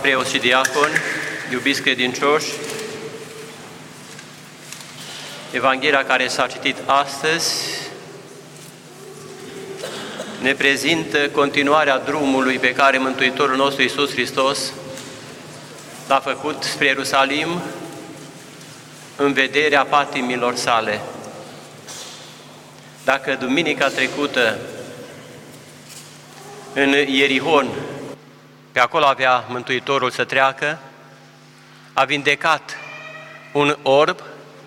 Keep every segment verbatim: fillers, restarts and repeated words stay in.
preoți și diaconi, iubiți credincioși, Evanghelia care s-a citit astăzi ne prezintă continuarea drumului pe care Mântuitorul nostru Iisus Hristos l-a făcut spre Ierusalim în vederea patimilor sale. Dacă duminica trecută în Ierihon, pe acolo avea Mântuitorul să treacă, a vindecat un orb,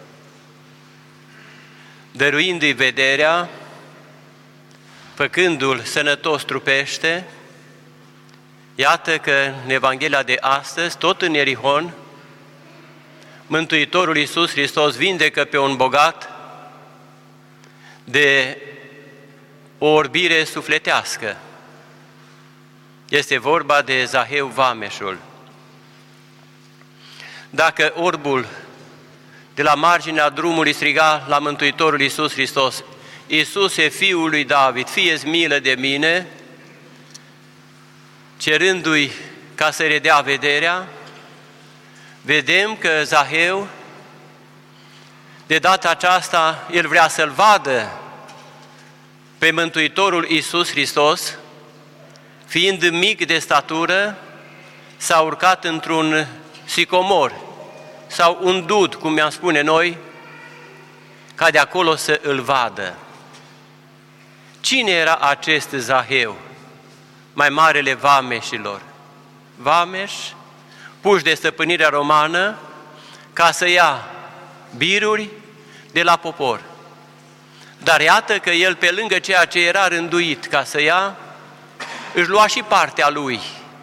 dăruindu-i vederea, făcându-l sănătos trupește. Iată că în Evanghelia de astăzi, tot în Ierihon, Mântuitorul Iisus Hristos vindecă pe un bogat de o orbire sufletească. Este vorba de Zaheu vameșul. Dacă orbul de la marginea drumului striga la Mântuitorul Iisus Hristos: Iisuse, Fiul lui David, fie-ți milă de mine, cerându-i ca să redea vederea, vedem că Zaheu, de data aceasta, el vrea să-L vadă pe Mântuitorul Iisus Hristos, fiind mic de statură, s-a urcat într-un sicomor sau un dud, cum mi-am spune noi, ca de acolo să îl vadă. Cine era acest Zaheu, mai marele vameșilor? Vameș, puși de stăpânirea romană, ca să ia biruri de la popor. Dar iată că el, pe lângă ceea ce era rânduit ca să ia, își lua și partea lui.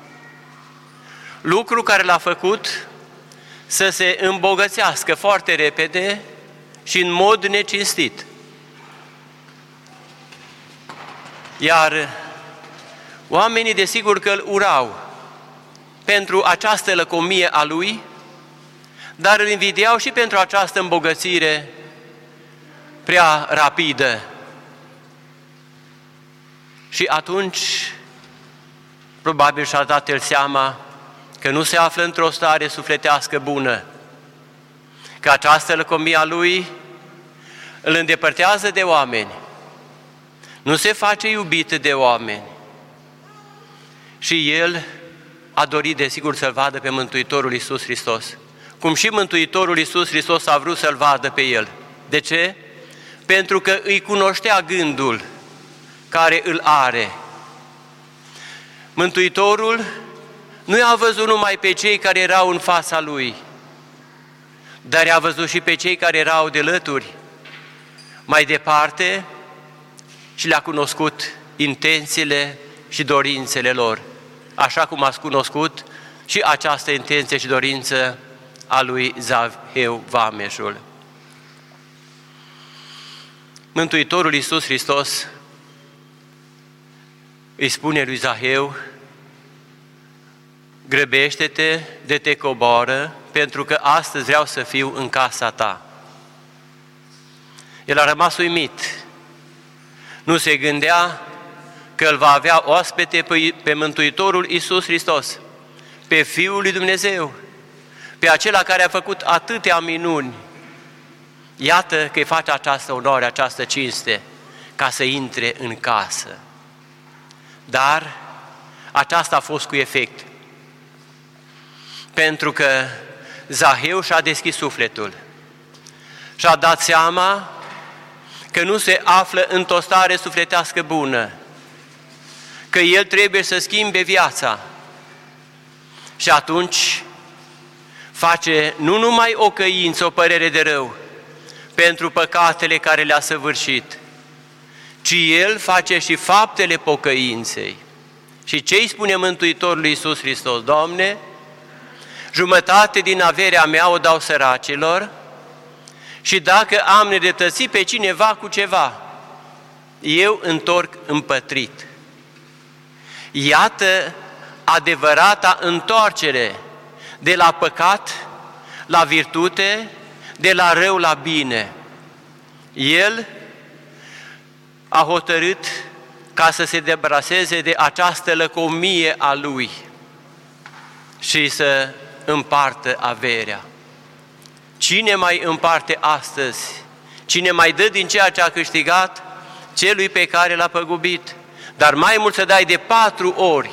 Lucru care l-a făcut să se îmbogățească foarte repede și în mod necinstit. Iar oamenii, desigur că îl urau pentru această lăcomie a lui, dar îl invidiau și pentru această îmbogățire prea rapidă. Și atunci, probabil și-a dat el seama că nu se află într-o stare sufletească bună, că această lăcomie a lui îl îndepărtează de oameni, nu se face iubit de oameni. Și el a dorit, desigur, să-L vadă pe Mântuitorul Iisus Hristos, cum și Mântuitorul Iisus Hristos a vrut să-L vadă pe el. De ce? Pentru că îi cunoștea gândul care îl are. Mântuitorul nu i-a văzut numai pe cei care erau în fața lui, dar i-a văzut și pe cei care erau de lături mai departe și le-a cunoscut intențiile și dorințele lor, așa cum ați cunoscut și această intenție și dorință a lui Zaheu vameșul. Mântuitorul Iisus Hristos îi spune lui Zaheu: grăbește-te de te coboară, pentru că astăzi vreau să fiu în casa ta. El a rămas uimit. Nu se gândea că îl va avea oaspete pe, pe Mântuitorul Iisus Hristos, pe Fiul lui Dumnezeu, pe acela care a făcut atâtea minuni. Iată că îi face această onoare, această cinste, ca să intre în casă. Dar aceasta a fost cu efect, pentru că Zaheu și-a deschis sufletul și-a dat seama că nu se află într-o stare sufletească bună, că el trebuie să schimbe viața. Și atunci face nu numai o căință, o părere de rău pentru păcatele care le-a săvârșit, ci el face și faptele pocăinței. Și ce îi spune Mântuitorul Iisus Hristos? Doamne, jumătate din averea mea o dau săracilor și dacă am nedreptățit pe cineva cu ceva, eu întorc împătrit. Iată adevărata întoarcere de la păcat la virtute, de la rău la bine. El a hotărât ca să se debaraseze de această lăcomie a lui. și să împartă averea. Cine mai împarte astăzi? Cine mai dă din ceea ce a câștigat celui pe care l-a păgubit? Dar mai mult să dai de patru ori.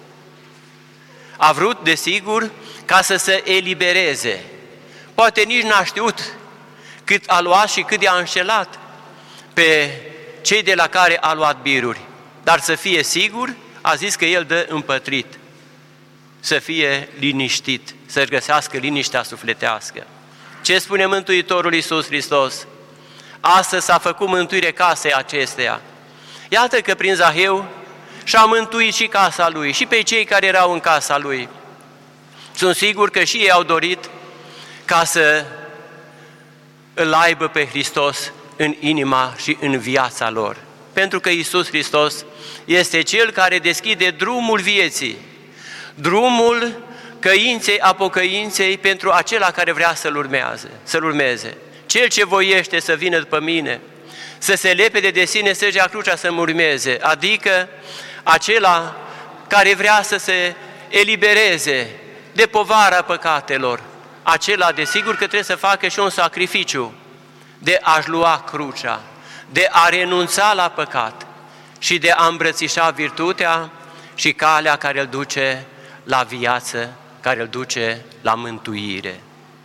A vrut, desigur, ca să se elibereze. Poate nici n-a știut cât a luat și cât i-a înșelat pe cei de la care a luat biruri. Dar să fie sigur, a zis că el dă împătrit. Să fie liniștit, să-și găsească liniștea sufletească. Ce spune Mântuitorul Iisus Hristos? Astăzi s-a făcut mântuire casei acesteia. Iată că prin Zaheu și-a mântuit și casa lui, și pe cei care erau în casa lui. Sunt sigur că și ei au dorit ca să îl aibă pe Hristos în inima și în viața lor. Pentru că Iisus Hristos este Cel care deschide drumul vieții, drumul căinței, a pocăinței pentru acela care vrea să-L urmeze, să-L urmeze. Cel ce voiește să vină după mine, să se lepede de sine, să-și ia crucea să-mi urmeze, adică acela care vrea să se elibereze de povara păcatelor, acela desigur că trebuie să facă și un sacrificiu de a-și lua crucea, de a renunța la păcat și de a îmbrățișa virtutea și calea care îl duce la viață, care îl duce la mântuire.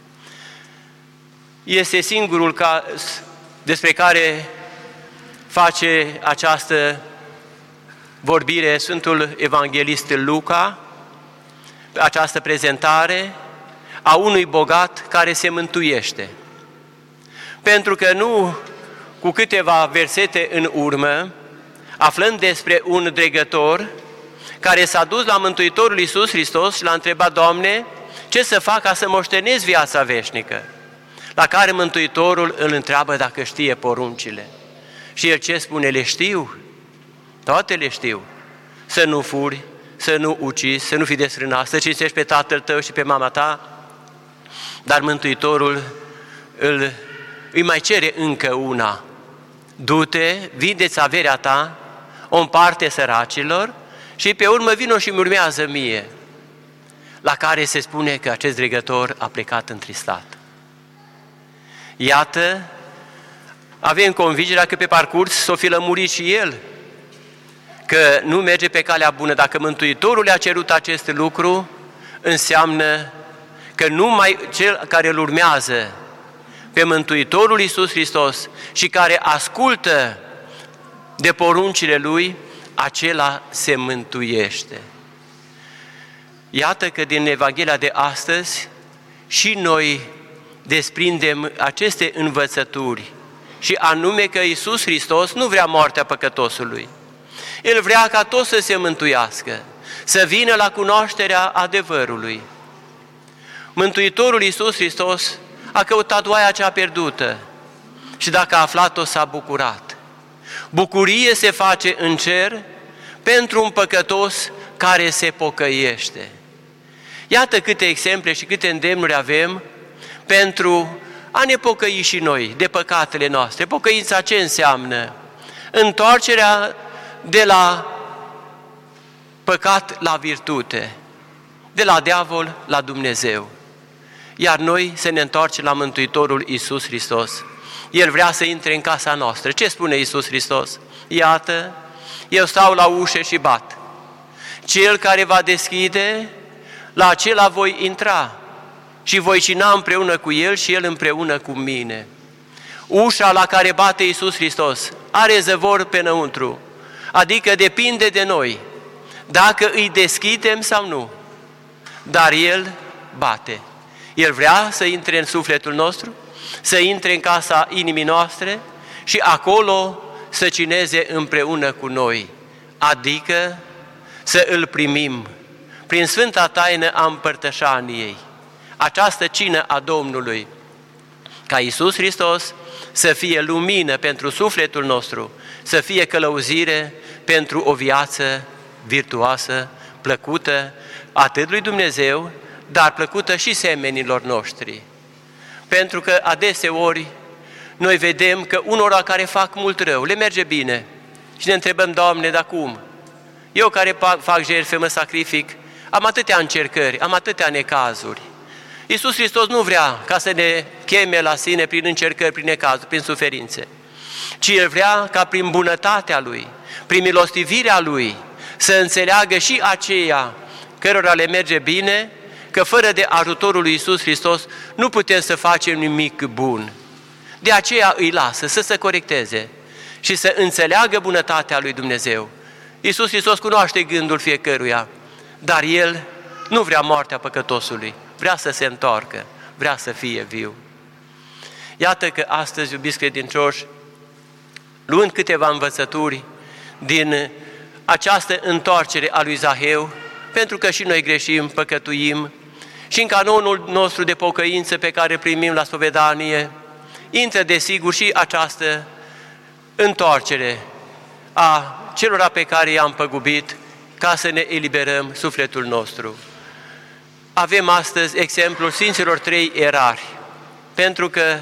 Este singurul caz despre care face această vorbire Sfântul Evanghelist Luca, această prezentare a unui bogat care se mântuiește. Pentru că nu cu câteva versete în urmă, aflăm despre un dregător care s-a dus la Mântuitorul Iisus Hristos și l-a întrebat: Doamne, ce să fac ca să moștenesc viața veșnică? La care Mântuitorul îl întreabă dacă știe poruncile. Și el ce spune? Le știu, toate le știu. Să nu furi, să nu ucizi, să nu fii desfrânat, să cinstești pe tatăl tău și pe mama ta. Dar Mântuitorul îl, îi mai cere încă una: du-te, vindeți averea ta, o împarte săracilor și pe urmă vino și-mi urmează mie. La care se spune că acest dregător a plecat întristat. Iată, avem convingerea că pe parcurs s-o fi lămurit și el, că nu merge pe calea bună. Dacă Mântuitorul le-a cerut acest lucru, înseamnă că numai cel care îl urmează pe Mântuitorul Iisus Hristos și care ascultă de poruncile Lui, acela se mântuiește. Iată că din Evanghelia de astăzi și noi desprindem aceste învățături, și anume că Iisus Hristos nu vrea moartea păcătosului. El vrea ca toți să se mântuiască, să vină la cunoașterea adevărului. Mântuitorul Iisus Hristos a căutat oaia cea pierdută și dacă a aflat-o, s-a bucurat. Bucurie se face în cer pentru un păcătos care se pocăiește. Iată câte exemple și câte îndemnuri avem pentru a ne pocăi și noi de păcatele noastre. Pocăința ce înseamnă? Întoarcerea de la păcat la virtute, de la diavol la Dumnezeu. Iar noi să ne întoarcem la Mântuitorul Iisus Hristos. El vrea să intre în casa noastră. Ce spune Iisus Hristos? Iată, eu stau la ușă și bat. Cel care va deschide, la acela voi intra și voi cina împreună cu el și el împreună cu mine. Ușa la care bate Iisus Hristos are zăvor pe înăuntru, adică depinde de noi, dacă îi deschidem sau nu. Dar El bate. El vrea să intre în sufletul nostru, să intre în casa inimii noastre și acolo să cineze împreună cu noi, adică să îl primim prin Sfânta Taină a Împărtășaniei, această cină a Domnului, ca Iisus Hristos să fie lumină pentru sufletul nostru, să fie călăuzire pentru o viață virtuoasă, plăcută atât lui Dumnezeu, dar plăcută și semenilor noștri. Pentru că adeseori noi vedem că unora care fac mult rău, le merge bine și ne întrebăm: Doamne, dar cum? Eu care fac jertfe, mă sacrific, am atâtea încercări, am atâtea necazuri. Iisus Hristos nu vrea ca să ne cheme la sine prin încercări, prin necazuri, prin suferințe, ci El vrea ca prin bunătatea Lui, prin milostivirea Lui, să înțeleagă și aceia cărora le merge bine, că fără de ajutorul lui Iisus Hristos nu putem să facem nimic bun. De aceea îi lasă să se corecteze și să înțeleagă bunătatea lui Dumnezeu. Iisus Hristos cunoaște gândul fiecăruia, dar El nu vrea moartea păcătosului, vrea să se întoarcă, vrea să fie viu. Iată că astăzi, iubiți credincioși, luând câteva învățături din această întoarcere a lui Zaheu, pentru că și noi greșim, păcătuim, și în canonul nostru de pocăință pe care primim la spovedanie, intră desigur și această întoarcere a celora pe care i-am păgubit, ca să ne eliberăm sufletul nostru. Avem astăzi exemplul Sfinților Trei Erari, pentru că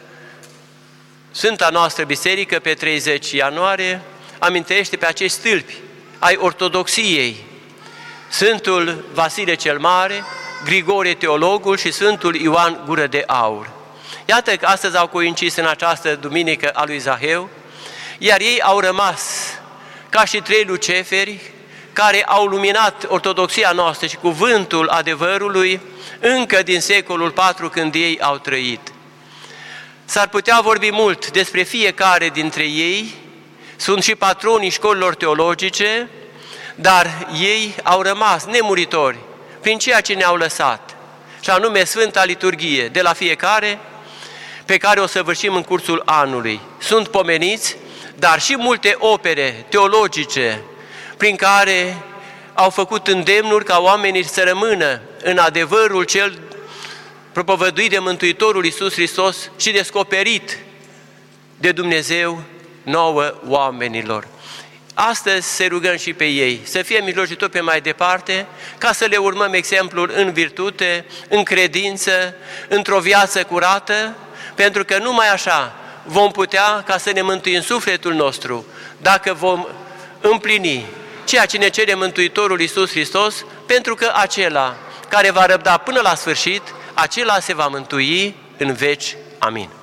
Sfânta noastră Biserică pe treizeci ianuarie amintește pe acești stâlpi ai ortodoxiei, Sfântul Vasile cel Mare, Grigore Teologul și Sfântul Ioan Gură de Aur. Iată că astăzi au coincis în această duminică a lui Zaheu, iar ei au rămas ca și trei luceferi care au luminat ortodoxia noastră și cuvântul adevărului încă din secolul patru, când ei au trăit. S-ar putea vorbi mult despre fiecare dintre ei, sunt și patronii școlilor teologice, dar ei au rămas nemuritori prin ceea ce ne-au lăsat, și anume Sfânta Liturghie de la fiecare, pe care o săvârșim în cursul anului. Sunt pomeniți, dar și multe opere teologice prin care au făcut îndemnuri ca oamenii să rămână în adevărul cel propovăduit de Mântuitorul Iisus Hristos și descoperit de Dumnezeu nouă oamenilor. Astăzi se rugăm și pe ei să fie mijlocitori pe mai departe, ca să le urmăm exemplul în virtute, în credință, într-o viață curată, pentru că numai așa vom putea ca să ne mântuim sufletul nostru, dacă vom împlini ceea ce ne cere Mântuitorul Iisus Hristos, pentru că acela care va răbda până la sfârșit, acela se va mântui în veci. Amin.